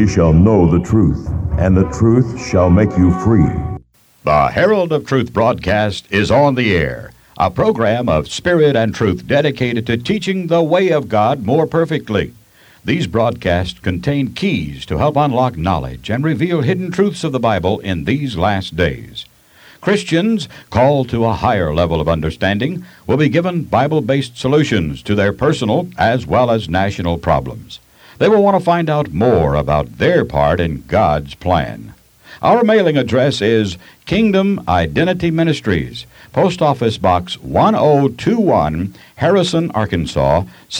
ye shall know the truth, and the truth shall make you free. The Herald of Truth broadcast is on the air, a program of spirit and truth dedicated to teaching the way of God more perfectly. These broadcasts contain keys to help unlock knowledge and reveal hidden truths of the Bible in these last days. Christians called to a higher level of understanding will be given Bible-based solutions to their personal as well as national problems. They will want to find out more about their part in God's plan. Our mailing address is Kingdom Identity Ministries, Post Office Box 1021, Harrison, Arkansas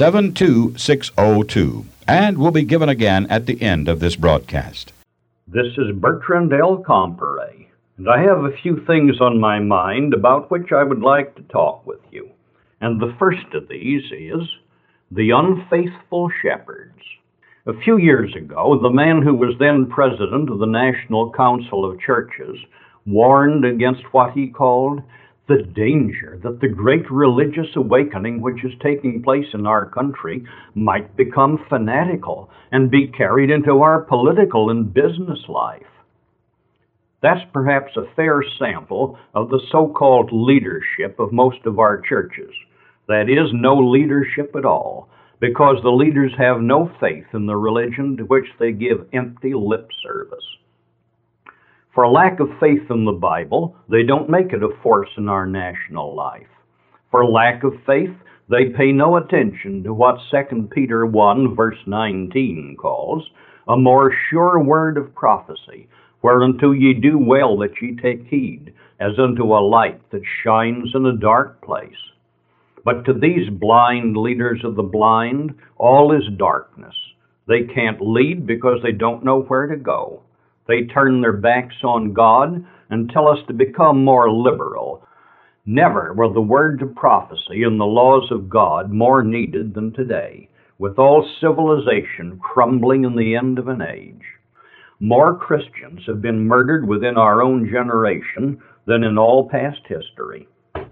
72602, and will be given again at the end of this broadcast. This is Bertrand L. Comparet, and I have a few things on my mind about which I would like to talk with you. And the first of these is the unfaithful shepherds. A few years ago, the man who was then president of the National Council of Churches warned against what he called the danger that the great religious awakening which is taking place in our country might become fanatical and be carried into our political and business life. That's perhaps a fair sample of the so-called leadership of most of our churches. That is, no leadership at all, because the leaders have no faith in the religion to which they give empty lip service. For lack of faith in the Bible, they don't make it a force in our national life. For lack of faith, they pay no attention to what 2 Peter 1, verse 19 calls a more sure word of prophecy, whereunto ye do well that ye take heed, as unto a light that shines in a dark place. But to these blind leaders of the blind, all is darkness. They can't lead because they don't know where to go. They turn their backs on God and tell us to become more liberal. Never were the words of prophecy and the laws of God more needed than today, with all civilization crumbling in the end of an age. More Christians have been murdered within our own generation than in all past history.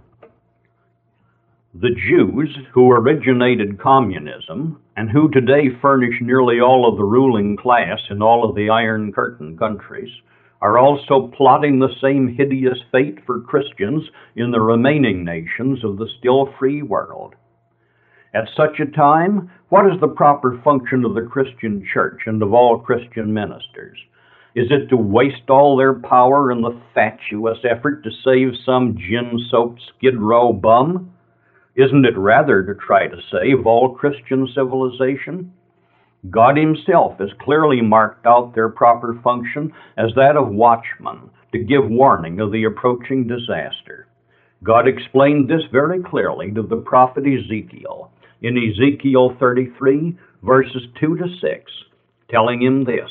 The Jews, who originated communism, and who today furnish nearly all of the ruling class in all of the Iron Curtain countries, are also plotting the same hideous fate for Christians in the remaining nations of the still free world. At such a time, what is the proper function of the Christian church and of all Christian ministers? Is it to waste all their power in the fatuous effort to save some gin-soaked Skid Row bum? Isn't it rather to try to save all Christian civilization? God himself has clearly marked out their proper function as that of watchman, to give warning of the approaching disaster. God explained this very clearly to the prophet Ezekiel in Ezekiel 33, verses 2 to 6, telling him this: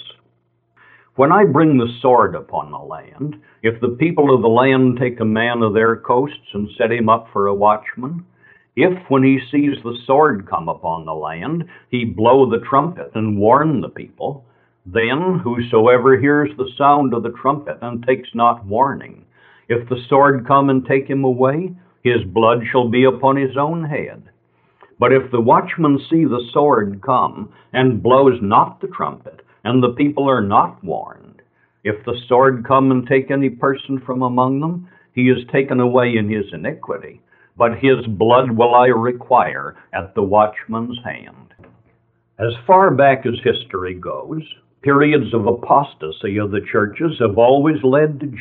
When I bring the sword upon the land, if the people of the land take a man of their coasts and set him up for a watchman, if, when he sees the sword come upon the land, he blow the trumpet and warn the people, then whosoever hears the sound of the trumpet and takes not warning, if the sword come and take him away, his blood shall be upon his own head. But if the watchman see the sword come and blows not the trumpet, and the people are not warned, if the sword come and take any person from among them, he is taken away in his iniquity, but his blood will I require at the watchman's hand. As far back as history goes, periods of apostasy of the churches have always led to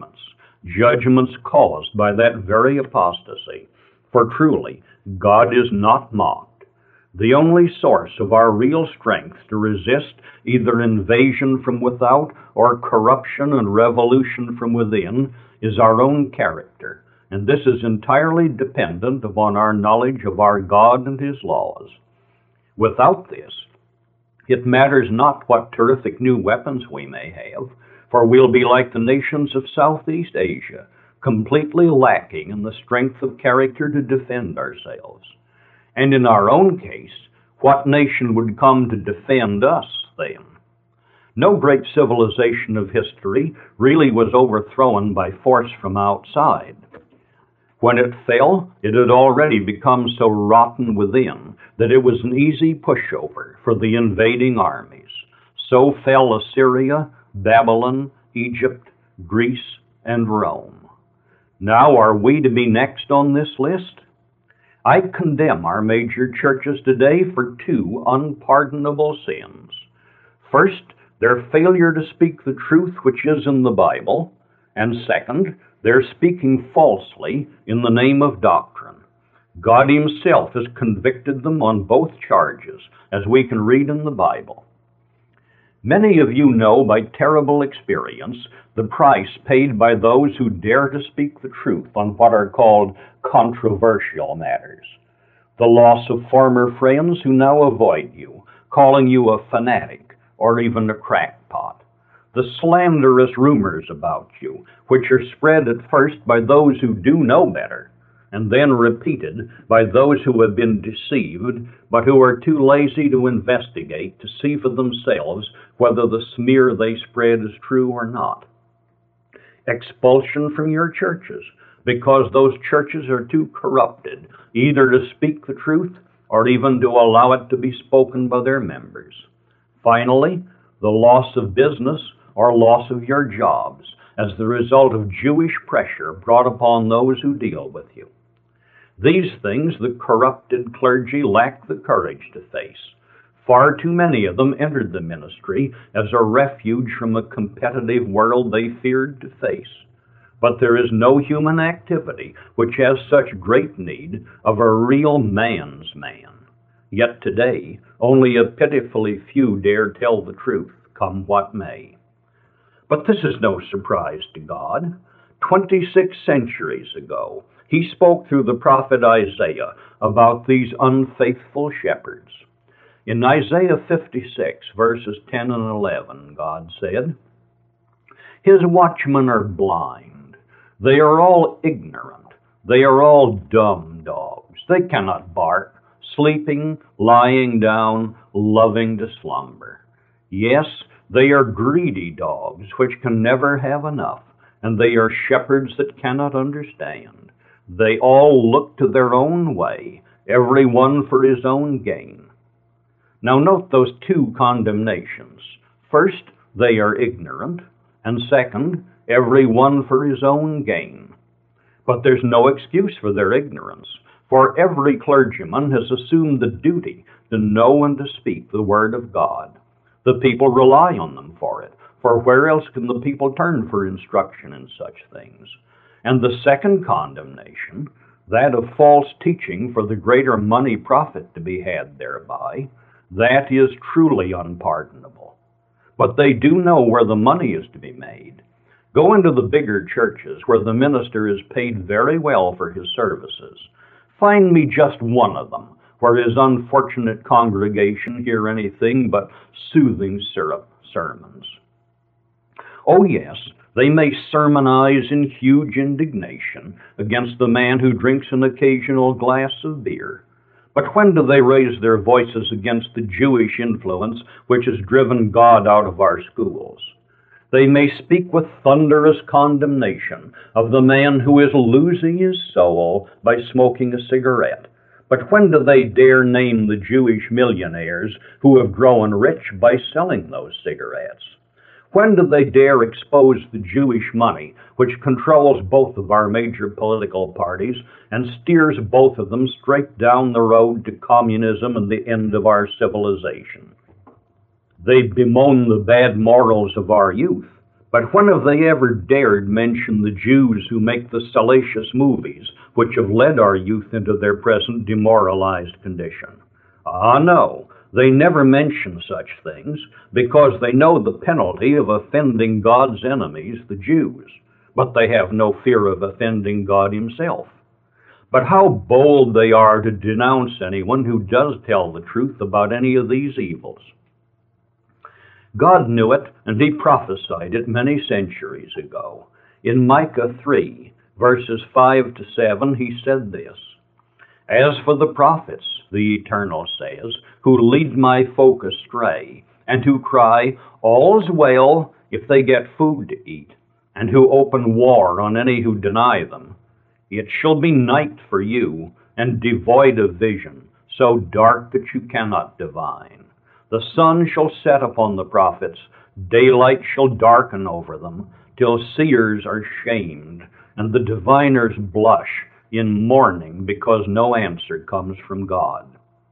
judgments caused by that very apostasy. For truly, God is not mocked. The only source of our real strength to resist either invasion from without or corruption and revolution from within is our own character. And this is entirely dependent upon our knowledge of our God and his laws. Without this, it matters not what terrific new weapons we may have, for we'll be like the nations of Southeast Asia, completely lacking in the strength of character to defend ourselves. And in our own case, what nation would come to defend us then? No great civilization of history really was overthrown by force from outside. When it fell, it had already become so rotten within that it was an easy pushover for the invading armies. So fell Assyria, Babylon, Egypt, Greece, and Rome. Now are we to be next on this list? I condemn our major churches today for two unpardonable sins. First, their failure to speak the truth which is in the Bible, and second, their speaking falsely in the name of doctrine. God Himself has convicted them on both charges, as we can read in the Bible. Many of you know by terrible experience the price paid by those who dare to speak the truth on what are called controversial matters. The loss of former friends who now avoid you, calling you a fanatic or even a crackpot. The slanderous rumors about you, which are spread at first by those who do know better, and then repeated by those who have been deceived, but who are too lazy to investigate to see for themselves whether the smear they spread is true or not. Expulsion from your churches, because those churches are too corrupted either to speak the truth or even to allow it to be spoken by their members. Finally, the loss of business or loss of your jobs as the result of Jewish pressure brought upon those who deal with you. These things the corrupted clergy lack the courage to face. Far too many of them entered the ministry as a refuge from a competitive world they feared to face. But there is no human activity which has such great need of a real man's man. Yet today, only a pitifully few dare tell the truth, come what may. But this is no surprise to God. 26 centuries ago, He spoke through the prophet Isaiah about these unfaithful shepherds. In Isaiah 56, verses 10 and 11, God said, His watchmen are blind. They are all ignorant. They are all dumb dogs. They cannot bark, sleeping, lying down, loving to slumber. Yes, they are greedy dogs which can never have enough, and they are shepherds that cannot understand. They all look to their own way, every one for his own gain. Now note those two condemnations. First, they are ignorant, and second, every one for his own gain. But there's no excuse for their ignorance, for every clergyman has assumed the duty to know and to speak the Word of God. The people rely on them for it, for where else can the people turn for instruction in such things? And the second condemnation, that of false teaching for the greater money profit to be had thereby, that is truly unpardonable. But they do know where the money is to be made. Go into the bigger churches where the minister is paid very well for his services. Find me just one of them where his unfortunate congregation hear anything but soothing syrup sermons. Oh yes, they may sermonize in huge indignation against the man who drinks an occasional glass of beer. But when do they raise their voices against the Jewish influence which has driven God out of our schools? They may speak with thunderous condemnation of the man who is losing his soul by smoking a cigarette. But when do they dare name the Jewish millionaires who have grown rich by selling those cigarettes? When do they dare expose the Jewish money which controls both of our major political parties and steers both of them straight down the road to communism and the end of our civilization? They bemoan the bad morals of our youth, but when have they ever dared mention the Jews who make the salacious movies which have led our youth into their present demoralized condition? Ah, no. They never mention such things because they know the penalty of offending God's enemies, the Jews, but they have no fear of offending God Himself. But how bold they are to denounce anyone who does tell the truth about any of these evils. God knew it, and He prophesied it many centuries ago. In Micah 3, verses 5 to 7, He said this, As for the prophets, the Eternal says, who lead my folk astray, and who cry, All's well, if they get food to eat, and who open war on any who deny them, it shall be night for you, and devoid of vision, so dark that you cannot divine. The sun shall set upon the prophets, daylight shall darken over them, till seers are shamed, and the diviners blush in mourning because no answer comes from God.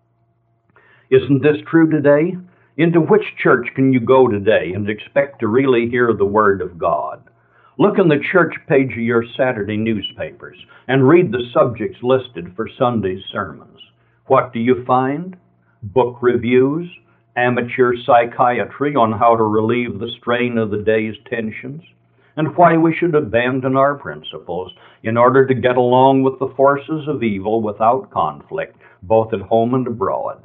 Isn't this true today? Into which church can you go today and expect to really hear the Word of God? Look in the church page of your Saturday newspapers and read the subjects listed for Sunday's sermons. What do you find? Book reviews, amateur psychiatry on how to relieve the strain of the day's tensions, and why we should abandon our principles in order to get along with the forces of evil without conflict, both at home and abroad.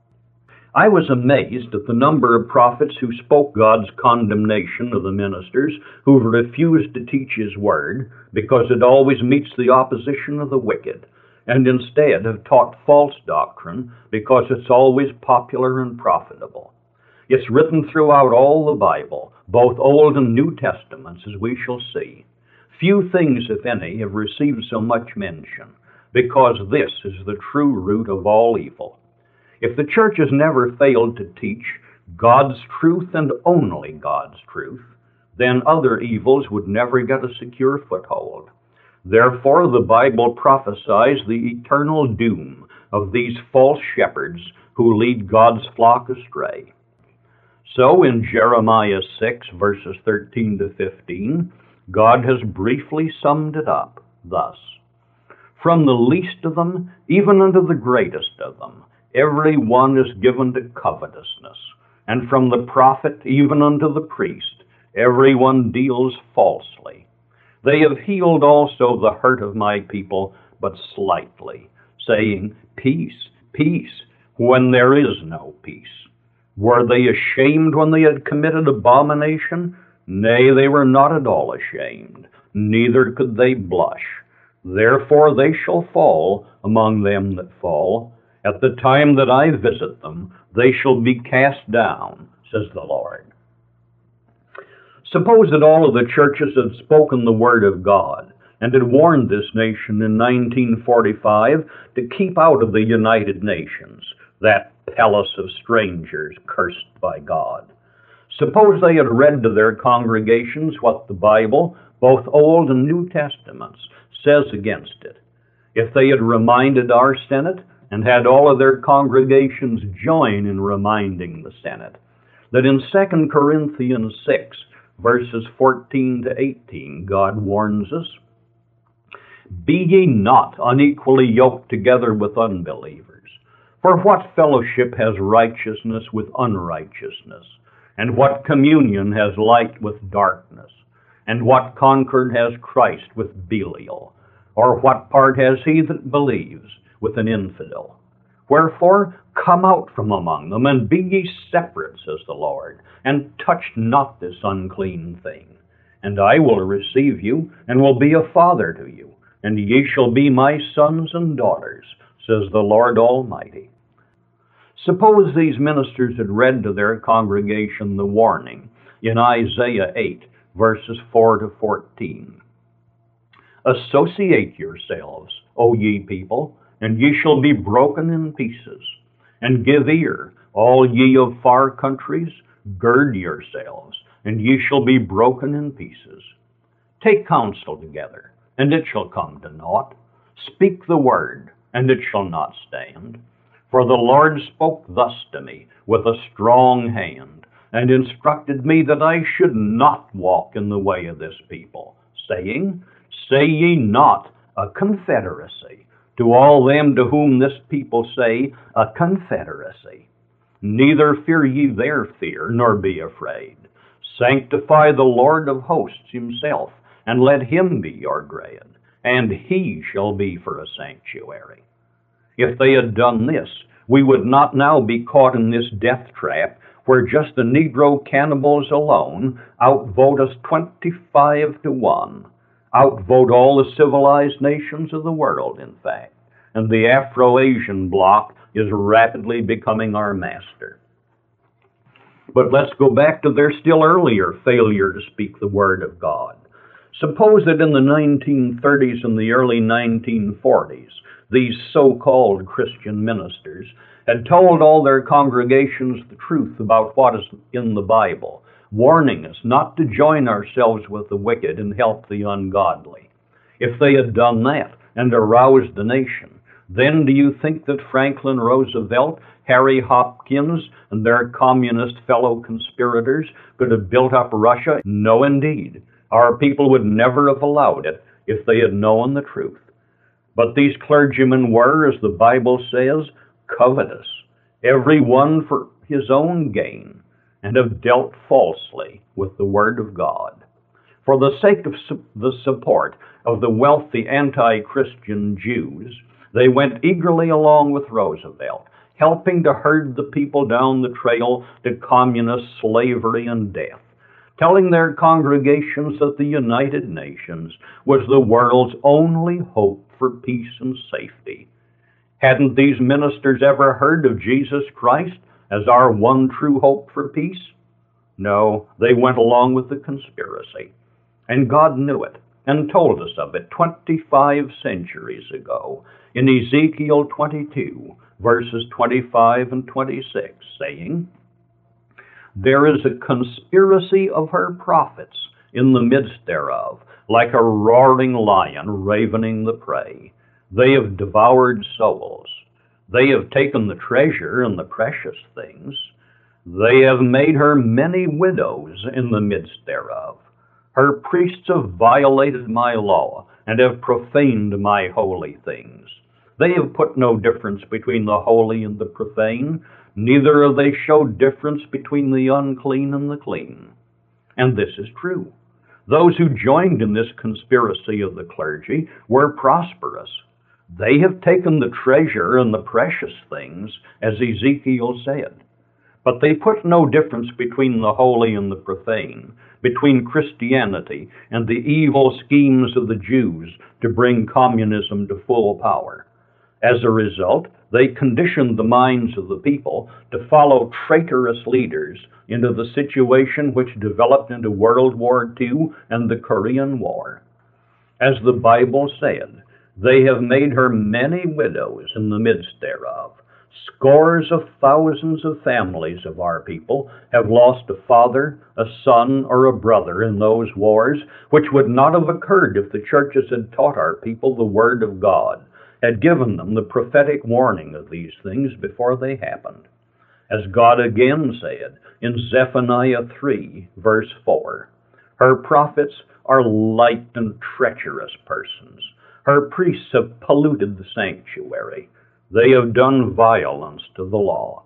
I was amazed at the number of prophets who spoke God's condemnation of the ministers who refused to teach His Word because it always meets the opposition of the wicked, and instead have taught false doctrine because it's always popular and profitable. It's written throughout all the Bible, both Old and New Testaments, as we shall see. Few things, if any, have received so much mention, because this is the true root of all evil. If the church has never failed to teach God's truth and only God's truth, then other evils would never get a secure foothold. Therefore, the Bible prophesies the eternal doom of these false shepherds who lead God's flock astray. So in Jeremiah 6, verses 13 to 15, God has briefly summed it up thus: "From the least of them, even unto the greatest of them, every one is given to covetousness, and from the prophet even unto the priest, every one deals falsely. They have healed also the hurt of my people, but slightly, saying, Peace, peace, when there is no peace. Were they ashamed when they had committed abomination? Nay, they were not at all ashamed, neither could they blush. Therefore they shall fall among them that fall. At the time that I visit them, they shall be cast down, says the Lord." Suppose that all of the churches had spoken the Word of God and had warned this nation in 1945 to keep out of the United Nations, that palace of strangers cursed by God. Suppose they had read to their congregations what the Bible, both Old and New Testaments, says against it. If they had reminded our Senate and had all of their congregations join in reminding the Senate that in 2 Corinthians 6, verses 14 to 18, God warns us, "Be ye not unequally yoked together with unbelievers. For what fellowship has righteousness with unrighteousness? And what communion has light with darkness? And what concord has Christ with Belial? Or what part has he that believes with an infidel? Wherefore, come out from among them, and be ye separate, says the Lord, and touch not this unclean thing. And I will receive you, and will be a father to you, and ye shall be my sons and daughters, says the Lord Almighty." Suppose these ministers had read to their congregation the warning in Isaiah 8, verses 4 to 14. "Associate yourselves, O ye people, and ye shall be broken in pieces. And give ear, all ye of far countries, gird yourselves, and ye shall be broken in pieces. Take counsel together, and it shall come to naught. Speak the word, and it shall not stand. For the Lord spoke thus to me with a strong hand, and instructed me that I should not walk in the way of this people, saying, Say ye not a confederacy, to all them to whom this people say, a confederacy. Neither fear ye their fear, nor be afraid. Sanctify the Lord of hosts himself, and let him be your dread, and he shall be for a sanctuary." If they had done this, we would not now be caught in this death trap where just the Negro cannibals alone outvote us 25 to 1. Outvote all the civilized nations of the world, in fact, and the Afro-Asian bloc is rapidly becoming our master. But let's go back to their still earlier failure to speak the Word of God. Suppose that in the 1930s and the early 1940s, these so-called Christian ministers had told all their congregations the truth about what is in the Bible, warning us not to join ourselves with the wicked and help the ungodly. If they had done that and aroused the nation, then do you think that Franklin Roosevelt, Harry Hopkins, and their communist fellow conspirators could have built up Russia? No, indeed. Our people would never have allowed it if they had known the truth. But these clergymen were, as the Bible says, covetous, every one for his own gain, and have dealt falsely with the Word of God. For the sake of the support of the wealthy anti-Christian Jews, they went eagerly along with Roosevelt, helping to herd the people down the trail to communist slavery and death, telling their congregations that the United Nations was the world's only hope for peace and safety. Hadn't these ministers ever heard of Jesus Christ as our one true hope for peace? No, they went along with the conspiracy. And God knew it and told us of it 25 centuries ago in Ezekiel 22, verses 25 and 26, saying, "There is a conspiracy of her prophets in the midst thereof, like a roaring lion ravening the prey. They have devoured souls. They have taken the treasure and the precious things. They have made her many widows in the midst thereof. Her priests have violated my law and have profaned my holy things. They have put no difference between the holy and the profane, neither have they showed difference between the unclean and the clean." And this is true. Those who joined in this conspiracy of the clergy were prosperous. They have taken the treasure and the precious things, as Ezekiel said. But they put no difference between the holy and the profane, between Christianity and the evil schemes of the Jews to bring communism to full power. As a result, they conditioned the minds of the people to follow traitorous leaders into the situation which developed into World War II and the Korean War. As the Bible said, they have made her many widows in the midst thereof. Scores of thousands of families of our people have lost a father, a son, or a brother in those wars, which would not have occurred if the churches had taught our people the Word of God, had given them the prophetic warning of these things before they happened. As God again said in Zephaniah 3, verse 4, "Her prophets are light and treacherous persons. Her priests have polluted the sanctuary. They have done violence to the law."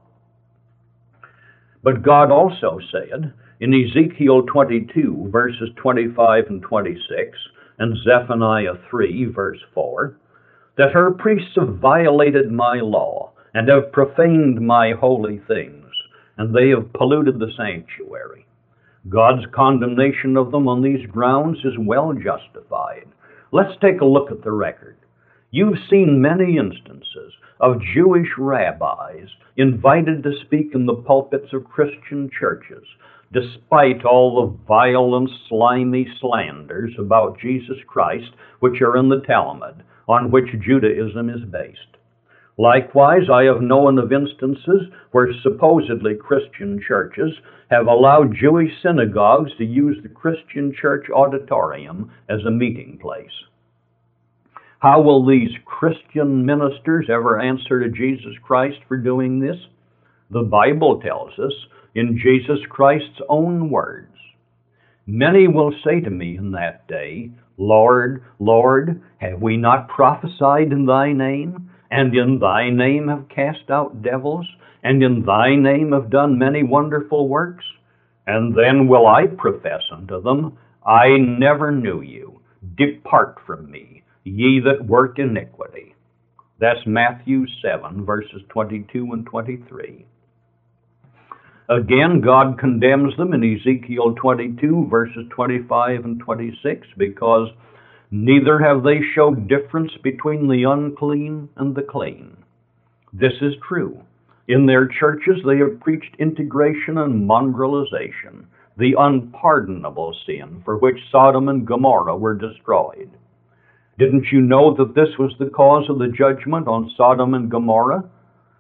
But God also said in Ezekiel 22, verses 25 and 26, and Zephaniah 3, verse 4, that her priests have violated my law and have profaned my holy things, and they have polluted the sanctuary. God's condemnation of them on these grounds is well justified. Let's take a look at the record. You've seen many instances of Jewish rabbis invited to speak in the pulpits of Christian churches, despite all the vile and slimy slanders about Jesus Christ which are in the Talmud, on which Judaism is based. Likewise, I have known of instances where supposedly Christian churches have allowed Jewish synagogues to use the Christian church auditorium as a meeting place. How will these Christian ministers ever answer to Jesus Christ for doing this? The Bible tells us in Jesus Christ's own words, "Many will say to me in that day, Lord, Lord, have we not prophesied in thy name, and in thy name have cast out devils, and in thy name have done many wonderful works? And then will I profess unto them, I never knew you. Depart from me, ye that work iniquity." That's Matthew 7, verses 22 and 23. Again, God condemns them in Ezekiel 22, verses 25 and 26, because neither have they showed difference between the unclean and the clean. This is true. In their churches, they have preached integration and mongrelization, the unpardonable sin for which Sodom and Gomorrah were destroyed. Didn't you know that this was the cause of the judgment on Sodom and Gomorrah?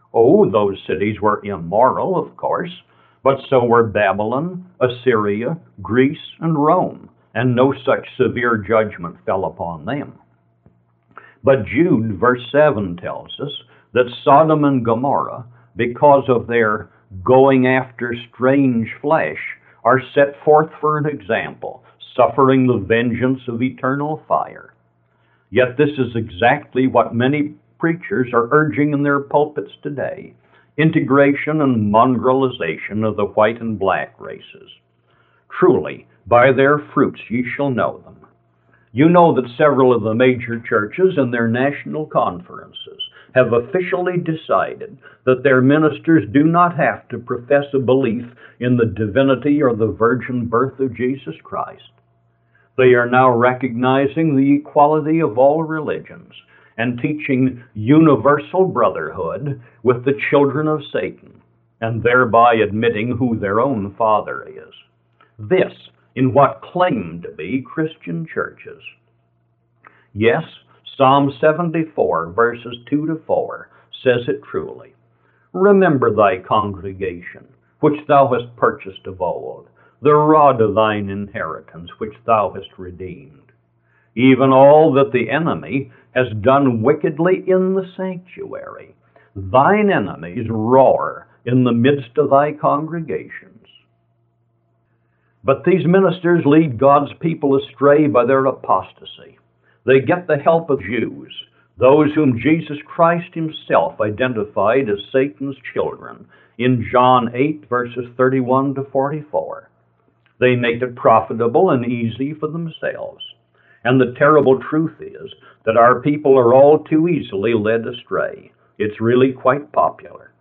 Oh, those cities were immoral, of course, but so were Babylon, Assyria, Greece, and Rome, and no such severe judgment fell upon them. But Jude, verse 7, tells us that Sodom and Gomorrah, because of their going after strange flesh, are set forth for an example, suffering the vengeance of eternal fire. Yet this is exactly what many preachers are urging in their pulpits today: integration and mongrelization of the white and black races. Truly, by their fruits ye shall know them. You know that several of the major churches in their national conferences have officially decided that their ministers do not have to profess a belief in the divinity or the virgin birth of Jesus Christ. They are now recognizing the equality of all religions and teaching universal brotherhood with the children of Satan, and thereby admitting who their own father is. This in what claim to be Christian churches. Yes, Psalm 74, verses 2 to 4, says it truly. Remember thy congregation, which thou hast purchased of old, the rod of thine inheritance, which thou hast redeemed. Even all that the enemy has done wickedly in the sanctuary. Thine enemies roar in the midst of thy congregations. But these ministers lead God's people astray by their apostasy. They get the help of Jews, those whom Jesus Christ himself identified as Satan's children in John 8, verses 31 to 44. They make it profitable and easy for themselves. And the terrible truth is that our people are all too easily led astray. It's really quite popular.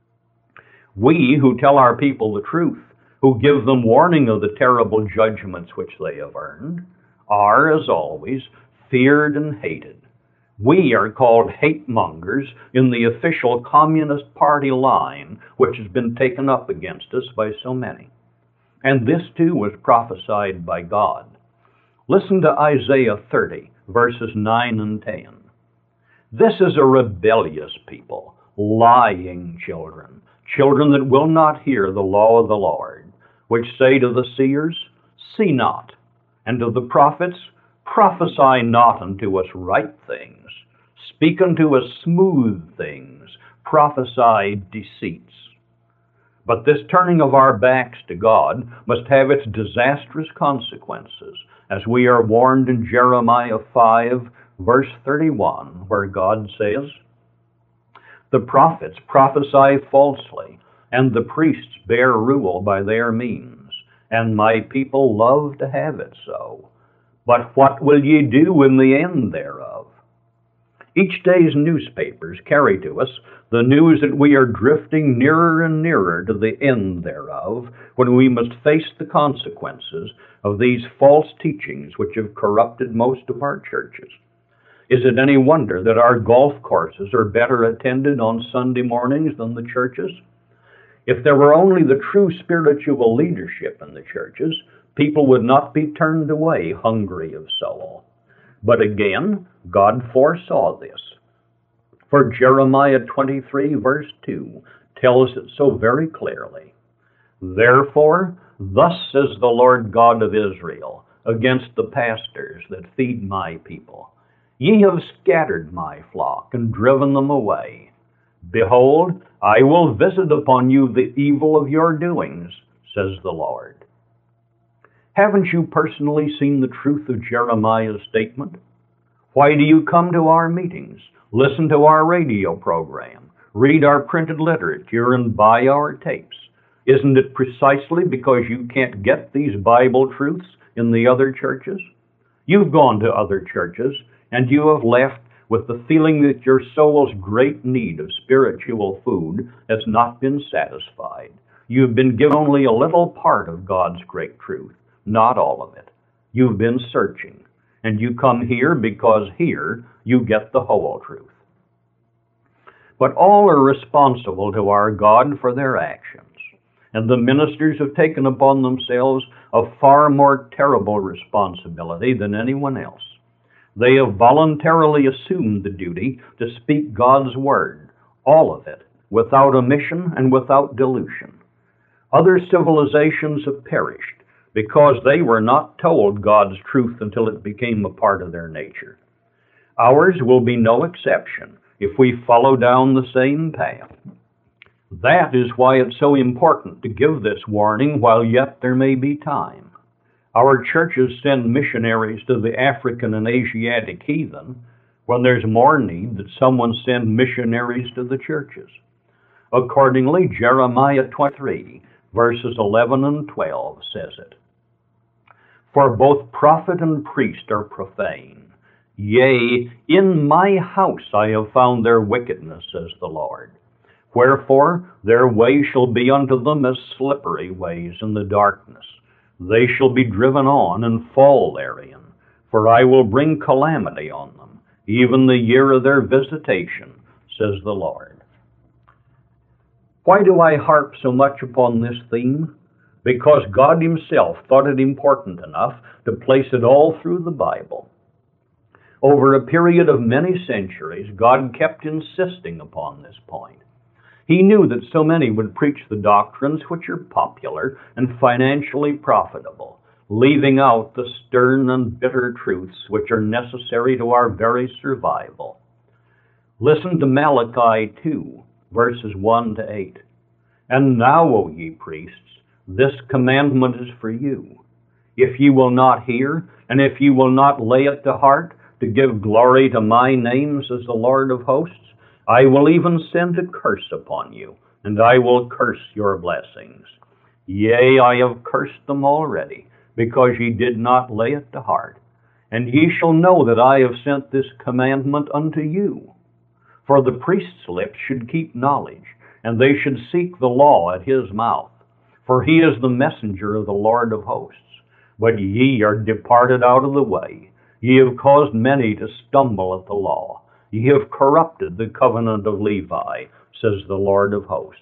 We who tell our people the truth, who give them warning of the terrible judgments which they have earned, are, as always, feared and hated. We are called hate mongers in the official Communist Party line, which has been taken up against us by so many. And this too was prophesied by God. Listen to Isaiah 30, verses 9 and 10. This is a rebellious people, lying children, children that will not hear the law of the Lord, which say to the seers, See not, and to the prophets, Prophesy not unto us right things, speak unto us smooth things, prophesy deceits. But this turning of our backs to God must have its disastrous consequences, as we are warned in Jeremiah 5, verse 31, where God says, The prophets prophesy falsely, and the priests bear rule by their means, and my people love to have it so. But what will ye do in the end thereof? Each day's newspapers carry to us the news that we are drifting nearer and nearer to the end thereof, when we must face the consequences of these false teachings which have corrupted most of our churches. Is it any wonder that our golf courses are better attended on Sunday mornings than the churches? If there were only the true spiritual leadership in the churches, people would not be turned away hungry of soul. But again, God foresaw this. For Jeremiah 23, verse 2, tells it so very clearly. Therefore, thus says the Lord God of Israel, against the pastors that feed my people, Ye have scattered my flock and driven them away. Behold, I will visit upon you the evil of your doings, says the Lord. Haven't you personally seen the truth of Jeremiah's statement? Why do you come to our meetings, listen to our radio program, read our printed literature, and buy our tapes? Isn't it precisely because you can't get these Bible truths in the other churches? You've gone to other churches, and you have left with the feeling that your soul's great need of spiritual food has not been satisfied. You've been given only a little part of God's great truth, not all of it. You've been searching, and you come here because here you get the whole truth. But all are responsible to our God for their actions, and the ministers have taken upon themselves a far more terrible responsibility than anyone else. They have voluntarily assumed the duty to speak God's word, all of it, without omission and without dilution. Other civilizations have perished because they were not told God's truth until it became a part of their nature. Ours will be no exception if we follow down the same path. That is why it's so important to give this warning while yet there may be time. Our churches send missionaries to the African and Asiatic heathen when there's more need that someone send missionaries to the churches. Accordingly, Jeremiah 23, verses 11 and 12 says it. For both prophet and priest are profane. Yea, in my house I have found their wickedness, says the Lord. Wherefore their way shall be unto them as slippery ways in the darkness. They shall be driven on and fall therein. For I will bring calamity on them, even the year of their visitation, says the Lord. Why do I harp so much upon this theme? Because God Himself thought it important enough to place it all through the Bible. Over a period of many centuries, God kept insisting upon this point. He knew that so many would preach the doctrines which are popular and financially profitable, leaving out the stern and bitter truths which are necessary to our very survival. Listen to Malachi 2, verses 1 to 8. And now, O ye priests, this commandment is for you. If ye will not hear, and if ye will not lay it to heart, to give glory to my name, says the Lord of hosts, I will even send a curse upon you, and I will curse your blessings. Yea, I have cursed them already, because ye did not lay it to heart. And ye shall know that I have sent this commandment unto you. For the priest's lips should keep knowledge, and they should seek the law at his mouth. For he is the messenger of the Lord of hosts. But ye are departed out of the way. Ye have caused many to stumble at the law. Ye have corrupted the covenant of Levi, says the Lord of hosts.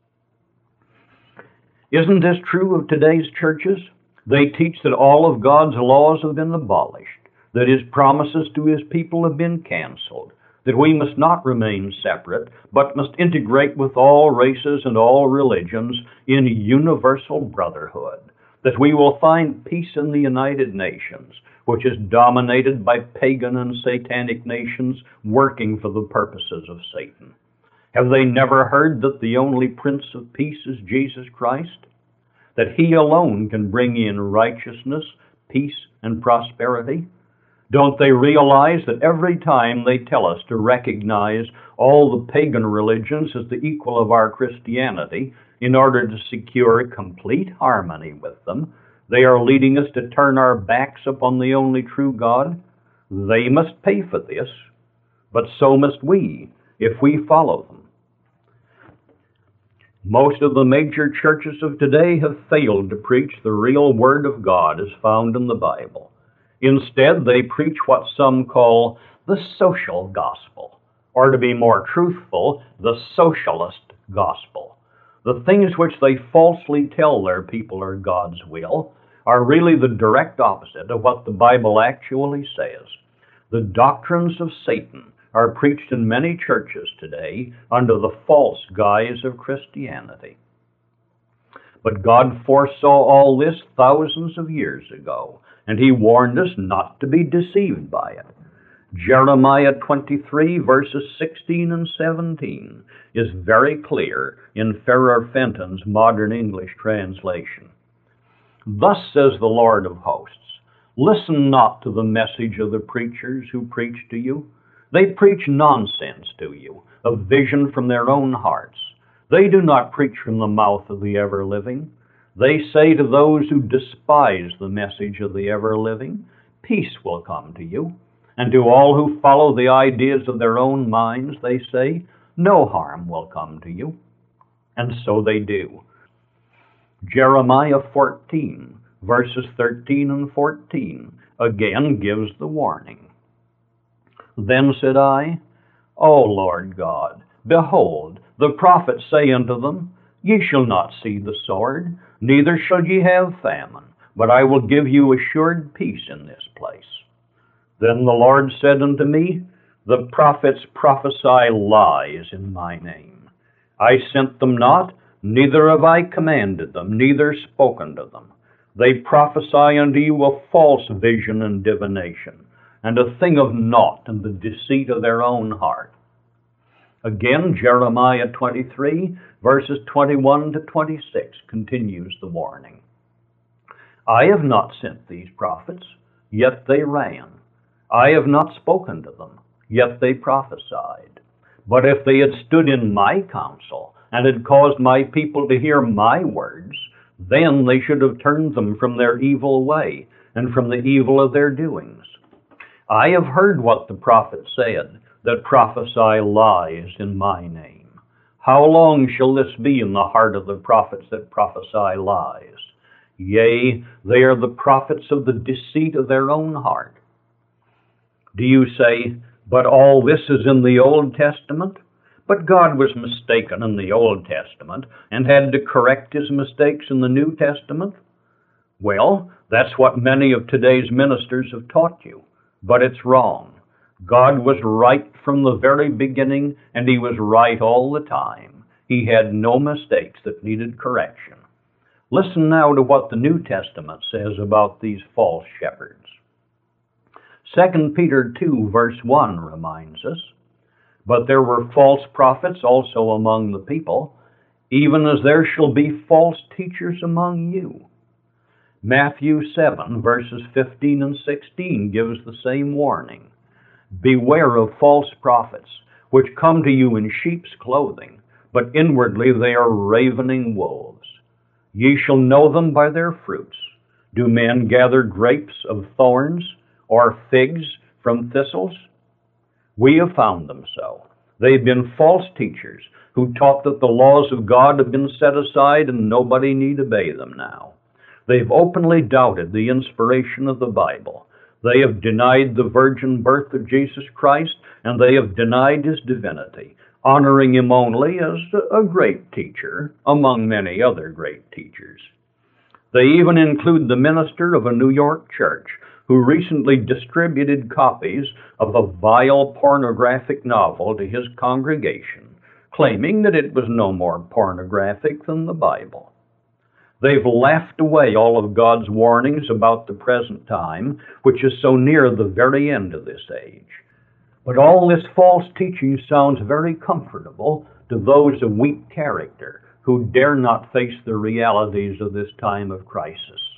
Isn't this true of today's churches? They teach that all of God's laws have been abolished, that His promises to His people have been canceled, that we must not remain separate, but must integrate with all races and all religions in universal brotherhood, that we will find peace in the United Nations, which is dominated by pagan and satanic nations working for the purposes of Satan. Have they never heard that the only Prince of Peace is Jesus Christ? That He alone can bring in righteousness, peace, and prosperity? Don't they realize that every time they tell us to recognize all the pagan religions as the equal of our Christianity in order to secure complete harmony with them, they are leading us to turn our backs upon the only true God? They must pay for this, but so must we if we follow them. Most of the major churches of today have failed to preach the real Word of God as found in the Bible. Instead, they preach what some call the social gospel, or to be more truthful, the socialist gospel. The things which they falsely tell their people are God's will are really the direct opposite of what the Bible actually says. The doctrines of Satan are preached in many churches today under the false guise of Christianity. But God foresaw all this thousands of years ago, and He warned us not to be deceived by it. Jeremiah 23, verses 16 and 17 is very clear in Farrar Fenton's Modern English translation. Thus says the Lord of hosts, listen not to the message of the preachers who preach to you. They preach nonsense to you, a vision from their own hearts. They do not preach from the mouth of the ever-living. They say to those who despise the message of the ever-living, peace will come to you. And to all who follow the ideas of their own minds, they say, no harm will come to you. And so they do. Jeremiah 14, verses 13 and 14, again gives the warning. Then said I, O Lord God, behold, the prophets say unto them, Ye shall not see the sword, neither shall ye have famine, but I will give you assured peace in this place. Then the Lord said unto me, The prophets prophesy lies in my name. I sent them not, neither have I commanded them, neither spoken to them. They prophesy unto you a false vision and divination, and a thing of naught in the deceit of their own heart. Again, Jeremiah 23, verses 21 to 26 continues the warning. I have not sent these prophets, yet they ran. I have not spoken to them, yet they prophesied. But if they had stood in my counsel, and had caused my people to hear my words, then they should have turned them from their evil way, and from the evil of their doings. I have heard what the prophets said, that prophesy lies in my name. How long shall this be in the heart of the prophets that prophesy lies? Yea, they are the prophets of the deceit of their own heart. Do you say, but all this is in the Old Testament? But God was mistaken in the Old Testament and had to correct his mistakes in the New Testament? Well, that's what many of today's ministers have taught you, but it's wrong. God was right from the very beginning, and he was right all the time. He had no mistakes that needed correction. Listen now to what the New Testament says about these false shepherds. 2 Peter 2, verse 1 reminds us, but there were false prophets also among the people, even as there shall be false teachers among you. Matthew 7, verses 15 and 16 gives the same warning. Beware of false prophets, which come to you in sheep's clothing, but inwardly they are ravening wolves. Ye shall know them by their fruits. Do men gather grapes of thorns, or figs from thistles? We have found them so. They've been false teachers who taught that the laws of God have been set aside and nobody need obey them now. They've openly doubted the inspiration of the Bible. They have denied the virgin birth of Jesus Christ, and they have denied his divinity, honoring him only as a great teacher among many other great teachers. They even include the minister of a New York church who recently distributed copies of a vile pornographic novel to his congregation, claiming that it was no more pornographic than the Bible. They've laughed away all of God's warnings about the present time, which is so near the very end of this age. But all this false teaching sounds very comfortable to those of weak character who dare not face the realities of this time of crisis.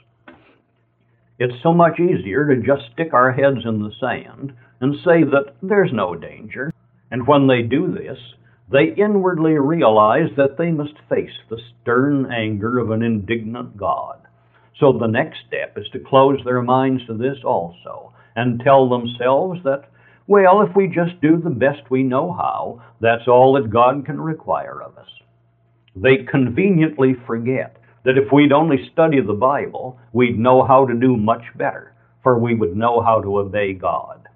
It's so much easier to just stick our heads in the sand and say that there's no danger. And when they do this, they inwardly realize that they must face the stern anger of an indignant God. So the next step is to close their minds to this also and tell themselves that, well, if we just do the best we know how, that's all that God can require of us. They conveniently forget that if we'd only study the Bible, we'd know how to do much better, for we would know how to obey God.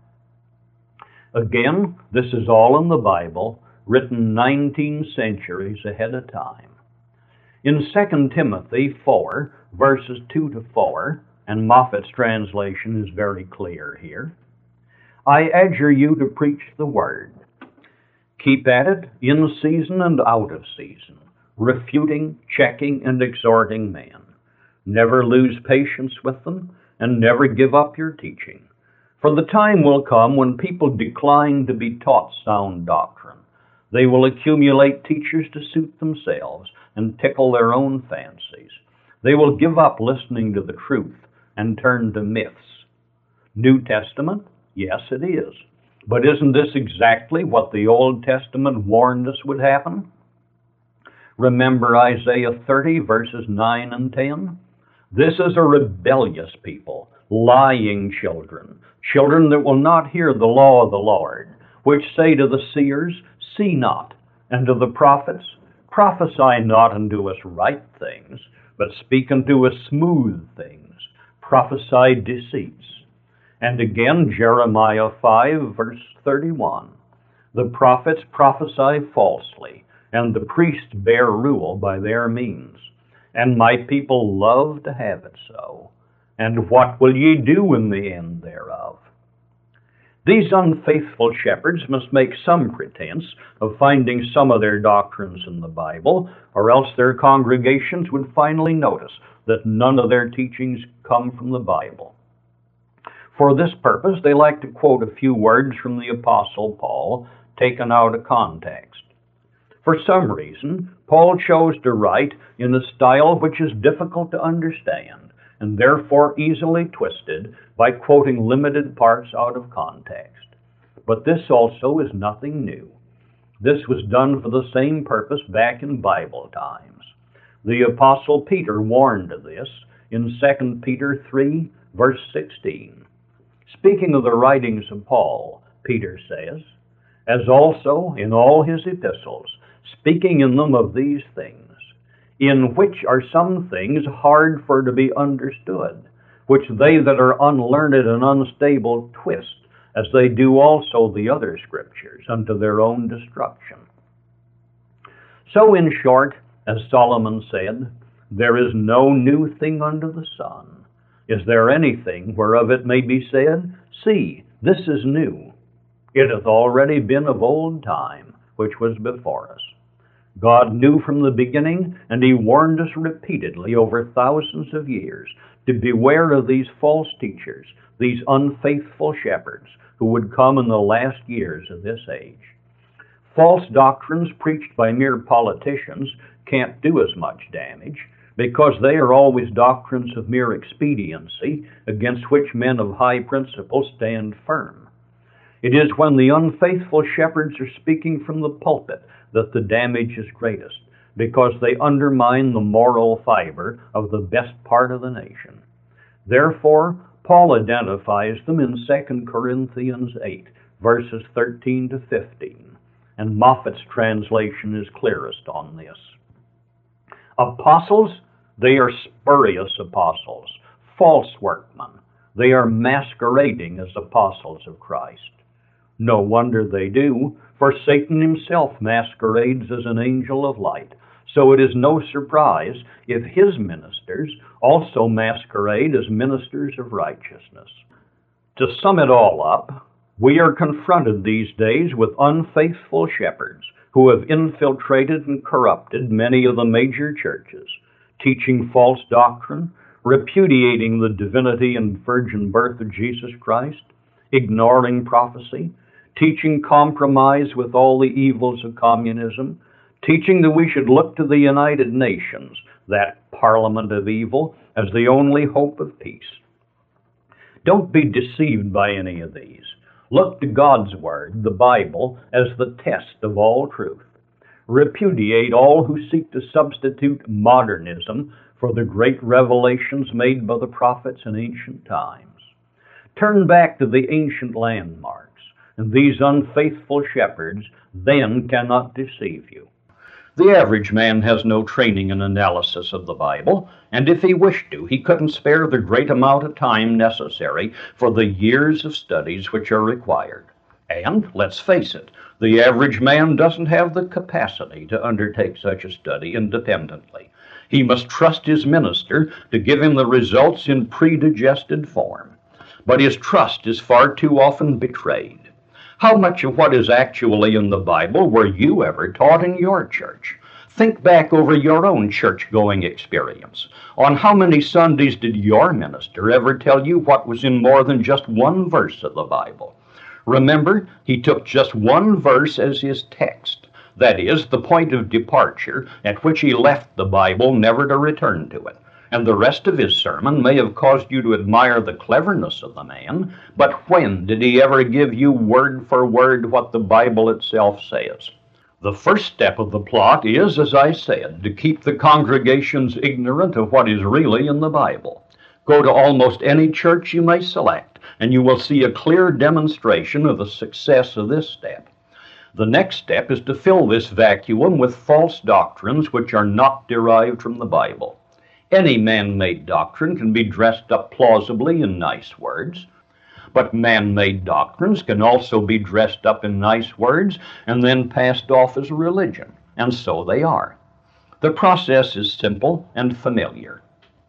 Again, this is all in the Bible, written 19 centuries ahead of time. In 2 Timothy 4, verses 2 to 4, and Moffat's translation is very clear here, I adjure you to preach the word. Keep at it in season and out of season, refuting, checking, and exhorting men. Never lose patience with them, and never give up your teaching. For the time will come when people decline to be taught sound doctrine. They will accumulate teachers to suit themselves and tickle their own fancies. They will give up listening to the truth and turn to myths. New Testament? Yes, it is. But isn't this exactly what the Old Testament warned us would happen? Remember Isaiah 30, verses 9 and 10? This is a rebellious people, lying children, children that will not hear the law of the Lord, which say to the seers, See not, and to the prophets, Prophesy not unto us right things, but speak unto us smooth things, prophesy deceits. And again, Jeremiah 5, verse 31, The prophets prophesy falsely, and the priests bear rule by their means. And my people love to have it so. And what will ye do in the end thereof? These unfaithful shepherds must make some pretense of finding some of their doctrines in the Bible, or else their congregations would finally notice that none of their teachings come from the Bible. For this purpose, they like to quote a few words from the Apostle Paul, taken out of context. For some reason, Paul chose to write in a style which is difficult to understand, and therefore easily twisted by quoting limited parts out of context. But this also is nothing new. This was done for the same purpose back in Bible times. The Apostle Peter warned of this in 2 Peter 3, verse 16. Speaking of the writings of Paul, Peter says, "As also in all his epistles, speaking in them of these things, in which are some things hard for to be understood, which they that are unlearned and unstable twist, as they do also the other scriptures, unto their own destruction." So in short, as Solomon said, there is no new thing under the sun. Is there anything whereof it may be said, See, this is new? It hath already been of old time, which was before us. God knew from the beginning, and he warned us repeatedly over thousands of years to beware of these false teachers, these unfaithful shepherds, who would come in the last years of this age. False doctrines preached by mere politicians can't do as much damage, because they are always doctrines of mere expediency, against which men of high principle stand firm. It is when the unfaithful shepherds are speaking from the pulpit that the damage is greatest, because they undermine the moral fiber of the best part of the nation. Therefore, Paul identifies them in 2 Corinthians 8, verses 13 to 15, and Moffat's translation is clearest on this. Apostles, they are spurious apostles, false workmen. They are masquerading as apostles of Christ. No wonder they do, for Satan himself masquerades as an angel of light. So it is no surprise if his ministers also masquerade as ministers of righteousness. To sum it all up, we are confronted these days with unfaithful shepherds who have infiltrated and corrupted many of the major churches, teaching false doctrine, repudiating the divinity and virgin birth of Jesus Christ, ignoring prophecy, teaching compromise with all the evils of communism, teaching that we should look to the United Nations, that parliament of evil, as the only hope of peace. Don't be deceived by any of these. Look to God's Word, the Bible, as the test of all truth. Repudiate all who seek to substitute modernism for the great revelations made by the prophets in ancient times. Turn back to the ancient landmarks, and these unfaithful shepherds then cannot deceive you. The average man has no training in analysis of the Bible, and if he wished to, he couldn't spare the great amount of time necessary for the years of studies which are required. And, let's face it, the average man doesn't have the capacity to undertake such a study independently. He must trust his minister to give him the results in predigested form. But his trust is far too often betrayed. How much of what is actually in the Bible were you ever taught in your church? Think back over your own church-going experience. On how many Sundays did your minister ever tell you what was in more than just one verse of the Bible? Remember, he took just one verse as his text. That is, the point of departure at which he left the Bible, never to return to it. And the rest of his sermon may have caused you to admire the cleverness of the man, but when did he ever give you word for word what the Bible itself says? The first step of the plot is, as I said, to keep the congregations ignorant of what is really in the Bible. Go to almost any church you may select, and you will see a clear demonstration of the success of this step. The next step is to fill this vacuum with false doctrines which are not derived from the Bible. Any man-made doctrine can be dressed up plausibly in nice words, but man-made doctrines can also be dressed up in nice words and then passed off as religion, and so they are. The process is simple and familiar.